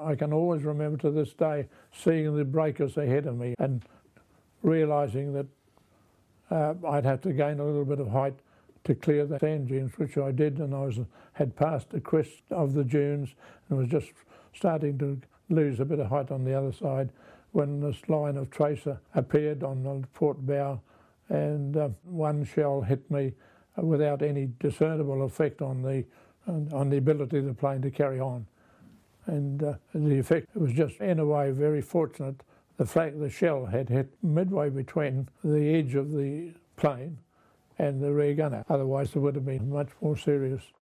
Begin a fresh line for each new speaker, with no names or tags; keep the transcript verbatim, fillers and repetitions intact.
I can always remember to this day seeing the breakers ahead of me and realising that uh, I'd have to gain a little bit of height to clear the sand dunes, which I did, and I was had passed the crest of the dunes and was just starting to lose a bit of height on the other side when this line of tracer appeared on the port bow, and uh, one shell hit me without any discernible effect on the on the ability of the plane to carry on. And uh, the effect was just, in a way, very fortunate. The fact the shell had hit midway between the edge of the plane and the rear gunner. Otherwise, it would have been much more serious.